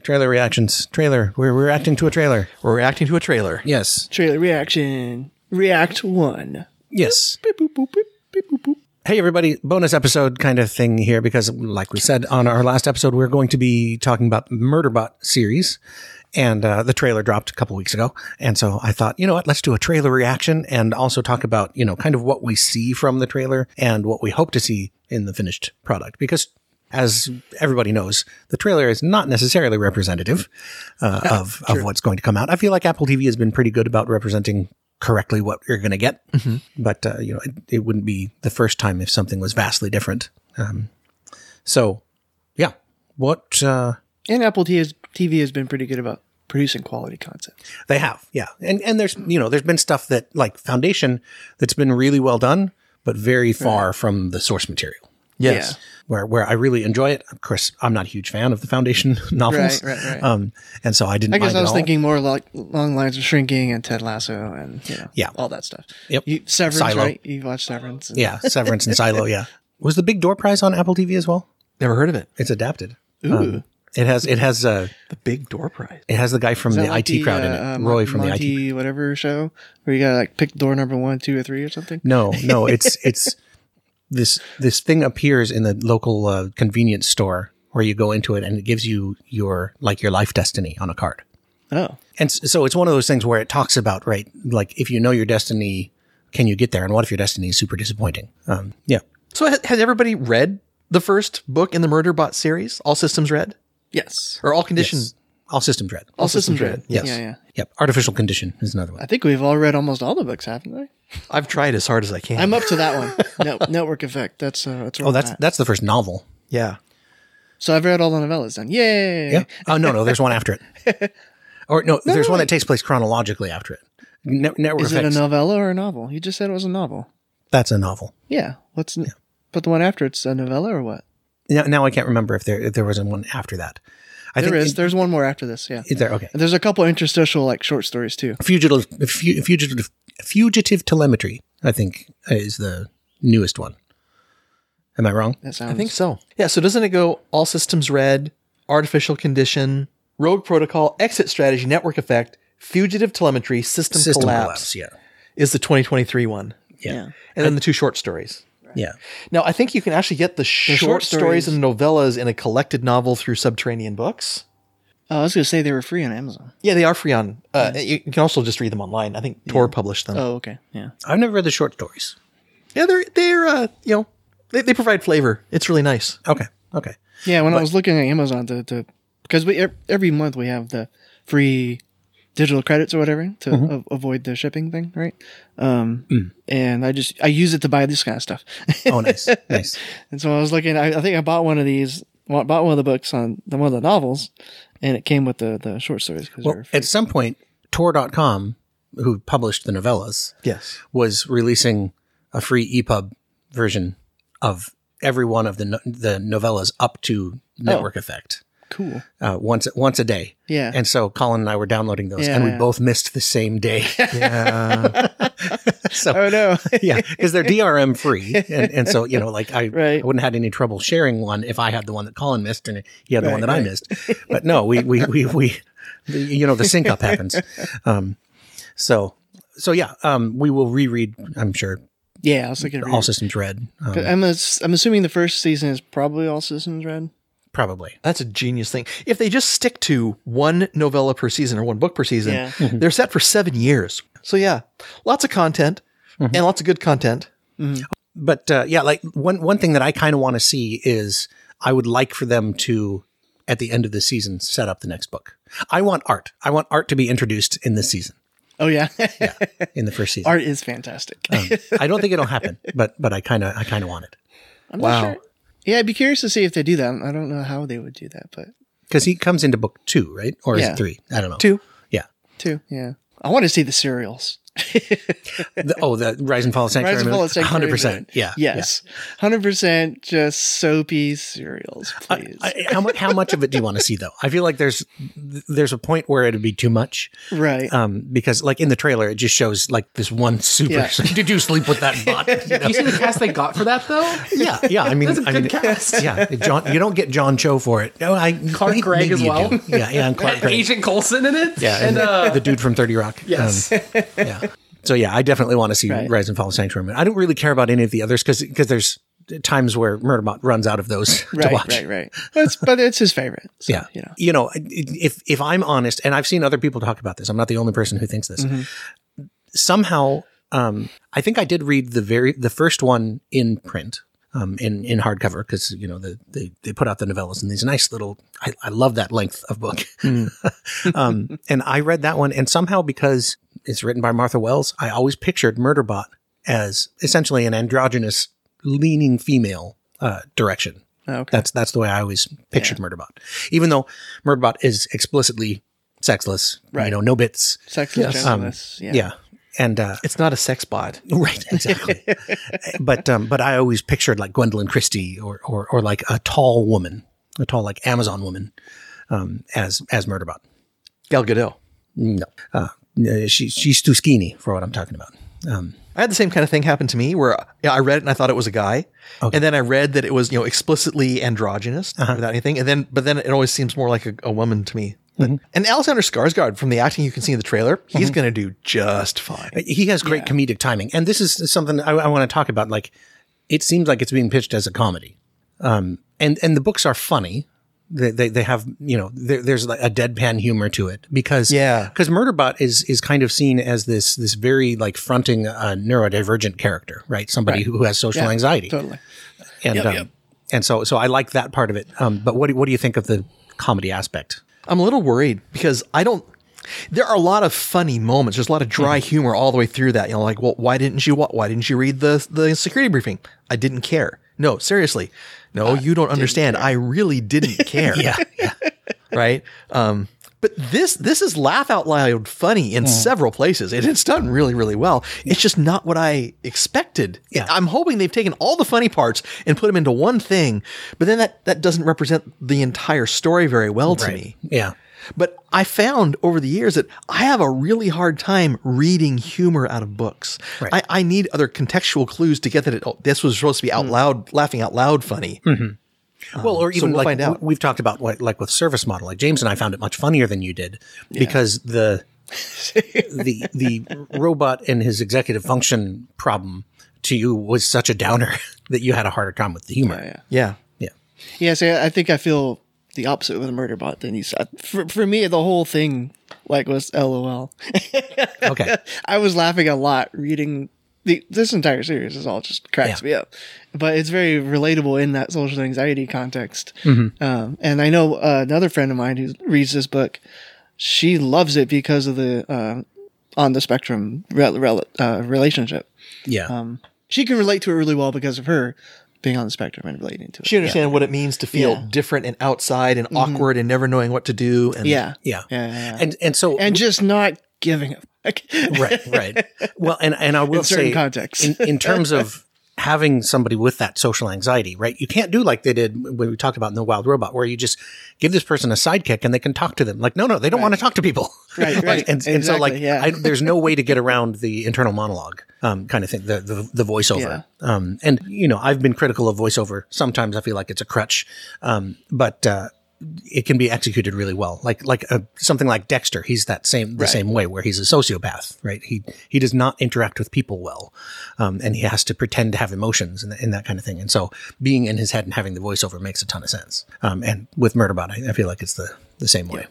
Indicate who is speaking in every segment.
Speaker 1: Trailer reactions. Trailer. We're reacting to a trailer.
Speaker 2: We're reacting to a trailer.
Speaker 1: Yes.
Speaker 3: Trailer reaction. React 1.
Speaker 1: Yes.
Speaker 3: Beep, boop, boop, beep, beep, boop, boop.
Speaker 1: Hey, everybody. Bonus episode kind of thing here because, like we said on our last episode, we're going to be talking about the Murderbot series. And the trailer dropped a couple weeks ago. And so I thought, you know what, let's do a trailer reaction and also talk about, kind of what we see from the trailer and what we hope to see in the finished product. Because as everybody knows, the trailer is not necessarily representative of what's going to come out. I feel like Apple TV has been pretty good about representing correctly what you're going to get. Mm-hmm. But, it wouldn't be the first time if something was vastly different. So, yeah. What...
Speaker 3: And Apple TV has been pretty good about producing quality content.
Speaker 1: They have, yeah. And there's, there's been stuff that, like Foundation, that's been really well done, but very far from the source material.
Speaker 2: Yes.
Speaker 3: Yeah.
Speaker 1: Where I really enjoy it. Of course, I'm not a huge fan of the Foundation novels.
Speaker 3: Right.
Speaker 1: And so I didn't
Speaker 3: I guess
Speaker 1: mind
Speaker 3: I was
Speaker 1: at all.
Speaker 3: thinking more like along the lines of Shrinking and Ted Lasso and, all that stuff.
Speaker 1: Yep.
Speaker 3: Severance,
Speaker 1: Silo.
Speaker 3: right? You watched Severance. And
Speaker 1: Yeah, Severance and Silo, yeah. Was the Big Door Prize on Apple TV as well?
Speaker 2: Never heard of it.
Speaker 1: It's adapted.
Speaker 3: Ooh.
Speaker 1: It has
Speaker 2: The Big Door Prize.
Speaker 1: it has the guy from
Speaker 3: Is
Speaker 1: the
Speaker 3: that like
Speaker 1: IT crowd in it, Roy from the IT.
Speaker 3: Monty whatever show where you gotta like pick door number 1, 2, or 3 or something.
Speaker 1: No, it's this thing appears in the local convenience store where you go into it and it gives you your life destiny on a card.
Speaker 3: Oh,
Speaker 1: And so it's one of those things where it talks about, right, like if you know your destiny, can you get there? And what if your destiny is super disappointing? Yeah.
Speaker 2: So has everybody read the first book in the Murderbot series? All Systems Read?
Speaker 3: yes.
Speaker 2: Or All Condition?
Speaker 1: Yes. All systems read.
Speaker 3: All systems read.
Speaker 1: Yes.
Speaker 3: Yeah.
Speaker 1: Yep. Artificial Condition is another one.
Speaker 3: I think we've all read almost all the books, haven't we?
Speaker 2: I've tried as hard as I can.
Speaker 3: I'm up to that one. Network Effect. That's where I'm at.
Speaker 1: That's the first novel.
Speaker 2: Yeah.
Speaker 3: So I've read all the novellas then. Yay!
Speaker 1: Yeah. Oh, no, there's one after it. Or no, there's one that takes place chronologically after it. Network
Speaker 3: Is it a
Speaker 1: Effects.
Speaker 3: novella or a novel? You just said it was a novel.
Speaker 1: That's a novel.
Speaker 3: Yeah. But the one after it's a novella or what?
Speaker 1: Now I can't remember if there was one after that.
Speaker 3: There's one more after this. Yeah.
Speaker 1: Is there? Okay.
Speaker 3: And there's a couple interstitial like short stories too.
Speaker 1: Fugitive Telemetry, I think, is the newest one. Am I wrong?
Speaker 3: That sounds.
Speaker 2: I think so. Yeah, so doesn't it go All Systems Read, Artificial Condition, Rogue Protocol, Exit Strategy, Network Effect, Fugitive Telemetry, System Collapse
Speaker 1: Yeah.
Speaker 2: is the 2023 one.
Speaker 1: Yeah.
Speaker 2: And then the 2 short stories.
Speaker 1: Yeah.
Speaker 2: Now, I think you can actually get the short stories
Speaker 3: stories.
Speaker 2: and novellas in a collected novel through Subterranean Books.
Speaker 3: Oh, I was going to say they were free on Amazon.
Speaker 2: Yeah, they are free on. You can also just read them online. I think Tor published them.
Speaker 3: Oh, okay. Yeah.
Speaker 1: I've never read the short stories.
Speaker 2: Yeah, they're they provide flavor. It's really nice.
Speaker 1: Okay.
Speaker 3: Yeah. When I was looking at Amazon because every month we have the free digital credits or whatever to avoid the shipping thing, right? And I use it to buy this kind of stuff.
Speaker 1: Oh, nice.
Speaker 3: And so I was looking. I think I bought one of these. Bought one of the books on one of the novels, and it came with the short stories.
Speaker 1: Well, at some point, Tor.com, who published the novellas,
Speaker 2: Yes.
Speaker 1: was releasing a free EPUB version of every one of the novellas up to Network Effect.
Speaker 3: Cool.
Speaker 1: Once a day.
Speaker 3: Yeah.
Speaker 1: And so Colin and I were downloading those, and we both missed the same day.
Speaker 2: Yeah.
Speaker 1: So,
Speaker 3: Oh no.
Speaker 1: yeah, because they're DRM free, and so I
Speaker 3: Right.
Speaker 1: wouldn't have had any trouble sharing one if I had the one that Colin missed and he had the one that I missed. But no, we the sync up happens. So yeah, we will reread. I'm sure
Speaker 3: Yeah, I was thinking
Speaker 1: All Systems Read.
Speaker 3: I'm assuming the first season is probably All Systems Read.
Speaker 1: Probably.
Speaker 2: That's a genius thing. If they just stick to one novella per season or one book per season, they're set for 7 years. So yeah, lots of content and lots of good content.
Speaker 1: But like one thing that I kind of want to see is I would like for them to, at the end of the season, set up the next book. I want art. I want art to be introduced in this season.
Speaker 3: Oh yeah.
Speaker 1: In the first season.
Speaker 3: Art is fantastic.
Speaker 1: I don't think it'll happen, but I kind of want it.
Speaker 3: I'm not sure. Yeah, I'd be curious to see if they do that. I don't know how they would do that, but
Speaker 1: because he comes into book 2, right? Or is
Speaker 3: Yeah.
Speaker 1: it 3? I don't know.
Speaker 2: 2.
Speaker 1: Yeah.
Speaker 3: 2, yeah. I want to see the serials.
Speaker 1: The Rise and Fall of Sanctuary
Speaker 3: Rise and Fall of Sanctuary
Speaker 1: 100%.
Speaker 3: Moon.
Speaker 1: Yeah.
Speaker 3: Yes. 100% just soapy serials, please.
Speaker 1: How much of it do you want to see though? I feel like there's a point where it'd be too much.
Speaker 3: Right.
Speaker 1: Because like in the trailer, it just shows like this one super.
Speaker 3: Yeah.
Speaker 1: Did you sleep with that bot? You know?
Speaker 4: You see the cast they got for that though?
Speaker 1: Yeah. I mean,
Speaker 4: That's a good cast.
Speaker 1: Yeah. John, you don't get John Cho for it. No,
Speaker 4: Clark Gregg
Speaker 1: maybe
Speaker 4: as
Speaker 1: you
Speaker 4: well.
Speaker 1: do. Yeah. And Clark Gregg.
Speaker 4: Agent Coulson in it.
Speaker 1: Yeah. And the dude from 30 Rock.
Speaker 4: Yes.
Speaker 1: Yeah. So yeah, I definitely want to see
Speaker 3: Right.
Speaker 1: Rise and Fall of Sanctuary Moon. I don't really care about any of the others because there's times where Murderbot runs out of those to watch.
Speaker 3: Right. But it's his favorite. So,
Speaker 1: Yeah.
Speaker 3: You know.
Speaker 1: If I'm honest, and I've seen other people talk about this, I'm not the only person who thinks this. Somehow, I think I did read the first one in print, in hardcover, because they put out the novellas in these nice little. I love that length of book, and I read that one, and somehow because it's written by Martha Wells, I always pictured Murderbot as essentially an androgynous, leaning female direction.
Speaker 3: Okay.
Speaker 1: That's the way I always pictured Murderbot, even though Murderbot is explicitly sexless.
Speaker 3: Right.
Speaker 1: No bits.
Speaker 3: Sexless,
Speaker 4: Yes.
Speaker 3: genderless.
Speaker 1: Yeah. And
Speaker 2: It's not a sex bot.
Speaker 1: right, exactly. but I always pictured like Gwendolyn Christie or like a tall woman, a tall like Amazon woman, as Murderbot.
Speaker 2: Gal Gadot.
Speaker 1: No, she's too skinny for what I'm talking about.
Speaker 2: I had the same kind of thing happen to me where I read it and I thought it was a guy.
Speaker 1: Okay.
Speaker 2: And then I read that it was, explicitly androgynous without anything. But then it always seems more like a woman to me. And Alexander Skarsgård, from the acting you can see in the trailer, he's going to do just fine.
Speaker 1: He has great comedic timing, and this is something I want to talk about. Like, it seems like it's being pitched as a comedy, and the books are funny. They have there's like a deadpan humor to it because Murderbot is kind of seen as this very like fronting neurodivergent character, right? Somebody who has social anxiety,
Speaker 3: Totally.
Speaker 1: and and so I like that part of it. But what do you think of the comedy aspect?
Speaker 2: I'm a little worried because there are a lot of funny moments. There's a lot of dry humor all the way through that. Like, well, why didn't you read the security briefing? I didn't care. No, seriously. No, you don't understand. I really didn't care.
Speaker 1: Yeah.
Speaker 2: Right. But this is laugh out loud funny in several places. It's done really, really well. It's just not what I expected.
Speaker 1: Yeah.
Speaker 2: I'm hoping they've taken all the funny parts and put them into one thing, but then that doesn't represent the entire story very well to me.
Speaker 1: Yeah.
Speaker 2: But I found over the years that I have a really hard time reading humor out of books.
Speaker 1: Right.
Speaker 2: I need other contextual clues to get that this was supposed to be out loud, laughing out loud funny.
Speaker 1: Well, or even
Speaker 2: we'll
Speaker 1: like
Speaker 2: find out.
Speaker 1: we've talked about like with Service Model, like James and I found it much funnier than you did because the robot and his executive function problem to you was such a downer that you had a harder time with the humor.
Speaker 2: Yeah.
Speaker 3: Yeah, so I think I feel the opposite with a Murderbot than you said. For me, the whole thing was LOL.
Speaker 1: Okay.
Speaker 3: I was laughing a lot reading this entire series. Is all just cracks me up, but it's very relatable in that social anxiety context. And I know another friend of mine who reads this book. She loves it because of the on the spectrum relationship.
Speaker 1: Yeah.
Speaker 3: She can relate to it really well because of her being on the spectrum and relating to it.
Speaker 2: She understands what it means to feel different and outside and awkward and never knowing what to do. And
Speaker 1: Yeah. And so
Speaker 3: and just not giving a fuck.
Speaker 1: right. Well, and I will
Speaker 3: In certain
Speaker 1: say
Speaker 3: contexts.
Speaker 1: in terms of having somebody with that social anxiety, right? You can't do like they did when we talked about in The Wild Robot, where you just give this person a sidekick and they can talk to them. Like, no, they don't want to talk to people.
Speaker 3: Right.
Speaker 1: And so like,
Speaker 3: yeah.
Speaker 1: there's no way to get around the internal monologue, kind of thing, the voiceover. And I've been critical of voiceover. Sometimes I feel like it's a crutch. But it can be executed really well. Like something like Dexter, he's the same way, where he's a sociopath, right? He does not interact with people well. And he has to pretend to have emotions and that kind of thing. And so being in his head and having the voiceover makes a ton of sense. And with Murderbot, I feel like it's the same way.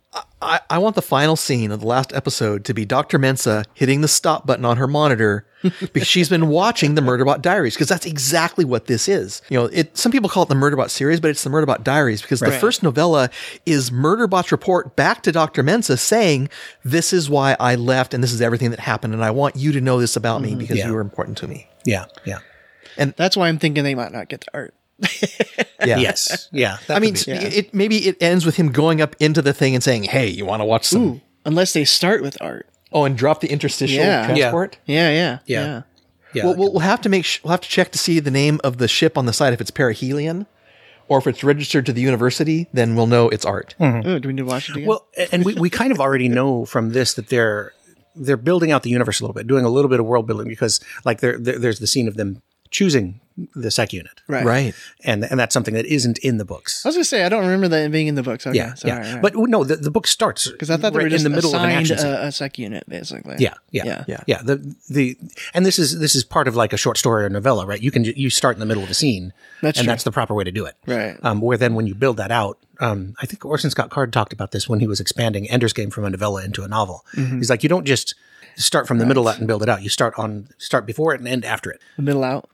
Speaker 2: I want the final scene of the last episode to be Dr. Mensa hitting the stop button on her monitor because she's been watching the Murderbot Diaries, because that's exactly what this is. Some people call it the Murderbot series, but it's the Murderbot Diaries, because the first novella is Murderbot's report back to Dr. Mensa saying, this is why I left and this is everything that happened, and I want you to know this about me because you were important to me.
Speaker 1: Yeah.
Speaker 3: And that's why I'm thinking they might not get the art.
Speaker 2: Yeah.
Speaker 1: Yes. Yeah.
Speaker 2: I mean, maybe it ends with him going up into the thing and saying, hey, you want to watch some?
Speaker 3: Unless they start with art.
Speaker 2: Oh, and drop the interstitial
Speaker 3: Yeah.
Speaker 2: transport.
Speaker 3: Yeah.
Speaker 1: Yeah.
Speaker 2: Well, we'll have to we'll have to check to see the name of the ship on the side if it's perihelion, or if it's registered to the university. Then we'll know it's art.
Speaker 3: Oh, do we need to watch it again?
Speaker 1: Well, and we kind of already know from this that they're building out the universe a little bit, doing a little bit of world building, because like there's the scene of them choosing the sec unit,
Speaker 2: Right.
Speaker 1: and that's something that isn't in the books.
Speaker 3: I was gonna say I don't remember that being in the books. Okay,
Speaker 1: Yeah,
Speaker 3: so,
Speaker 1: yeah.
Speaker 3: all right.
Speaker 1: But no, the book starts
Speaker 3: because I thought they were
Speaker 1: right
Speaker 3: just
Speaker 1: in the middle of an
Speaker 3: assigned
Speaker 1: action scene.
Speaker 3: a sec unit, basically.
Speaker 1: Yeah. And this is part of like a short story or novella, right? You start in the middle of a scene,
Speaker 3: That's
Speaker 1: and
Speaker 3: true.
Speaker 1: that's the proper way to do it,
Speaker 3: Right.
Speaker 1: Where then when you build that out, I think Orson Scott Card talked about this when he was expanding Ender's Game from a novella into a novel.
Speaker 3: Mm-hmm.
Speaker 1: He's like, you don't just start from the middle of it and build it out. You start before it and end after it.
Speaker 3: The middle out.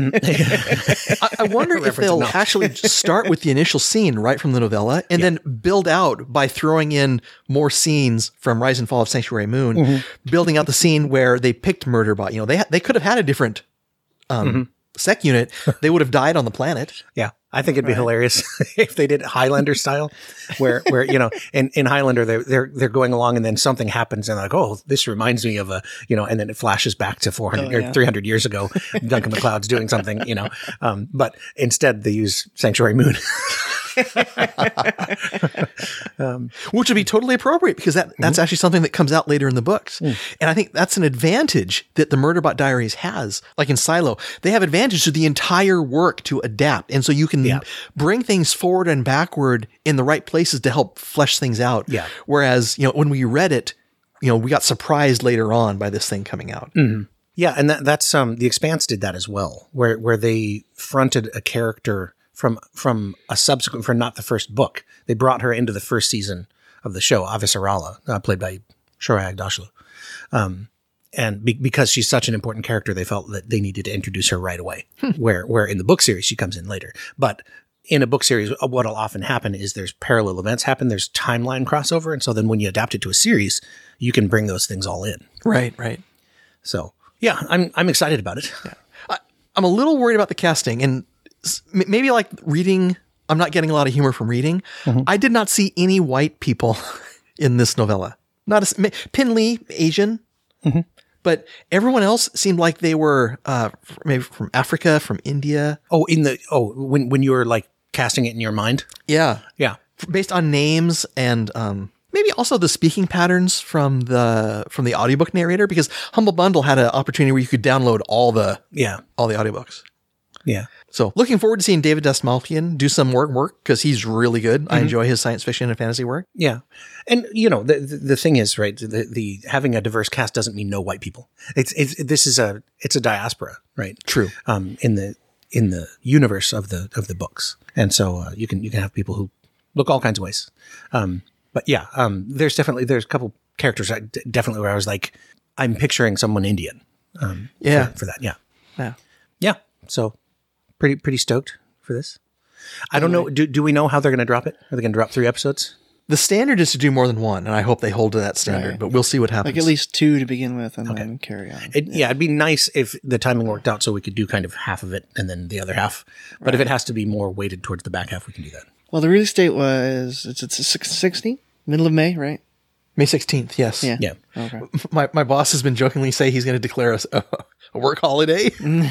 Speaker 2: I wonder if they'll
Speaker 1: enough.
Speaker 2: actually start with the initial scene right from the novella and then build out by throwing in more scenes from Rise and Fall of Sanctuary Moon, building out the scene where they picked Murderbot. You know, they could have had a different sec unit. They would have died on the planet.
Speaker 1: Yeah. I think it'd be hilarious if they did Highlander style, where you know, in Highlander they're going along and then something happens and they're like, oh, this reminds me of a, you know, and then it flashes back to 400 or 300 years ago. Duncan MacLeod's doing something, you know, but instead they use Sanctuary Moon.
Speaker 2: Which would be totally appropriate because that's actually something that comes out later in the books. And I think that's an advantage that the Murderbot Diaries has. Like in Silo, they have advantage to the entire work to adapt. And so you can bring things forward and backward in the right places to help flesh things out.
Speaker 1: Yeah.
Speaker 2: Whereas, you know, when we read it, you know, we got surprised later on by this thing coming out.
Speaker 1: Yeah, and that's The Expanse did that as well, where they fronted a character from a subsequent, from not the first book. They brought her into the first season of the show, Avisarala, played by Shorai Agdashlu. And because she's such an important character, they felt that they needed to introduce her right away. Where in the book series she comes in later, but in a book series, what'll often happen is there's parallel events happen, there's timeline crossover, and so then when you adapt it to a series, you can bring those things all in.
Speaker 2: Right.
Speaker 1: So yeah, I'm excited about it.
Speaker 2: I'm a little worried about the casting and maybe like reading. I'm not getting a lot of humor from reading. I did not see any white people in this novella. Pin Lee, Asian, but everyone else seemed like they were maybe from Africa, from India.
Speaker 1: When you were like casting it in your mind.
Speaker 2: Yeah.
Speaker 1: Yeah.
Speaker 2: Based on names and maybe also the speaking patterns from the audiobook narrator, because Humble Bundle had an opportunity where you could download all the audiobooks.
Speaker 1: Yeah.
Speaker 2: So looking forward to seeing David Dastmalchian do some work because he's really good. I enjoy his science fiction and fantasy work.
Speaker 1: Yeah. And you know, the thing is, right, the having a diverse cast doesn't mean no white people. It's a diaspora, right?
Speaker 2: True.
Speaker 1: In the universe of the books. And so you can have people who look all kinds of ways. But yeah, there's a couple characters definitely where I was like, I'm picturing someone Indian. For that. Yeah. Yeah. So pretty stoked for this. I don't know. Do we know how they're going to drop it? Are they going to drop 3 episodes?
Speaker 2: The standard is to do more than one, and I hope they hold to that standard,
Speaker 3: Right.
Speaker 2: but we'll see what happens.
Speaker 3: Like at least 2 to begin with, and then carry on.
Speaker 1: It'd be nice if the timing worked out so we could do kind of half of it and then the other half. But if it has to be more weighted towards the back half, we can do that.
Speaker 3: Well, the release date was it's 60, middle of May, right?
Speaker 2: May 16th, yes.
Speaker 3: Yeah.
Speaker 1: Yeah.
Speaker 3: Okay.
Speaker 2: My boss has been jokingly say he's going to declare us a work holiday.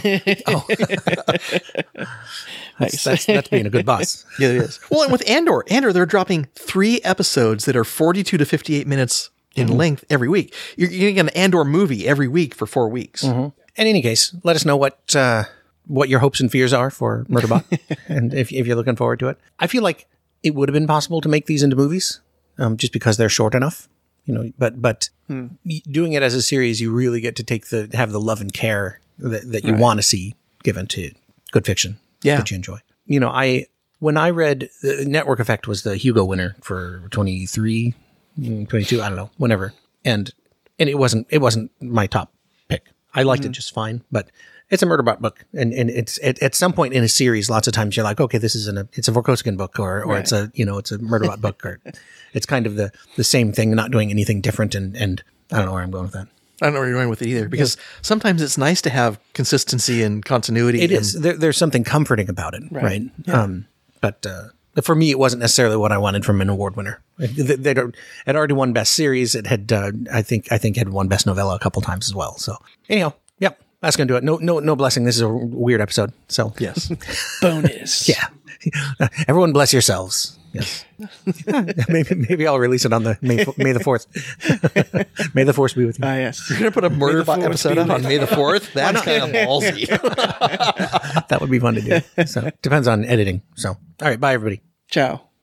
Speaker 1: That's being a good boss.
Speaker 2: Yeah, it is. Well, and with Andor, they're dropping 3 episodes that are 42 to 58 minutes in length every week. You're getting an Andor movie every week for 4 weeks.
Speaker 1: In any case, let us know what your hopes and fears are for Murderbot, and if you're looking forward to it. I feel like it would have been possible to make these into movies, just because they're short enough, you know. But doing it as a series, you really get to have the love and care that you want to see given to good fiction that you enjoy. You know, when I read Network Effect was the Hugo winner for 23, 22, I don't know, whenever, and it wasn't my top pick. I liked it just fine, but it's a Murderbot book, and it's at some point in a series, lots of times you're like, okay, this is it's a Vorkosigan book, or it's a Murderbot book, or it's kind of the same thing, not doing anything different, and I don't know where I'm going with that.
Speaker 2: I don't know where you're going with it either, because sometimes it's nice to have consistency and continuity.
Speaker 1: It is. There's something comforting about it, right?
Speaker 2: Yeah.
Speaker 1: But For me, it wasn't necessarily what I wanted from an award winner. It already won Best Series. It had, I think, had won Best Novella a couple times as well. So anyhow, yep, that's gonna do it. No blessing. This is a weird episode. So
Speaker 2: Yes.
Speaker 3: Bonus.
Speaker 1: yeah, everyone bless yourselves. Yes, maybe I'll release it on the May the 4th. May the Force be with you.
Speaker 3: Yes.
Speaker 2: You're going to put a Murderbot episode out on May the 4th? That's kind of ballsy.
Speaker 1: That would be fun to do. So depends on editing. So all right, bye everybody.
Speaker 3: Ciao.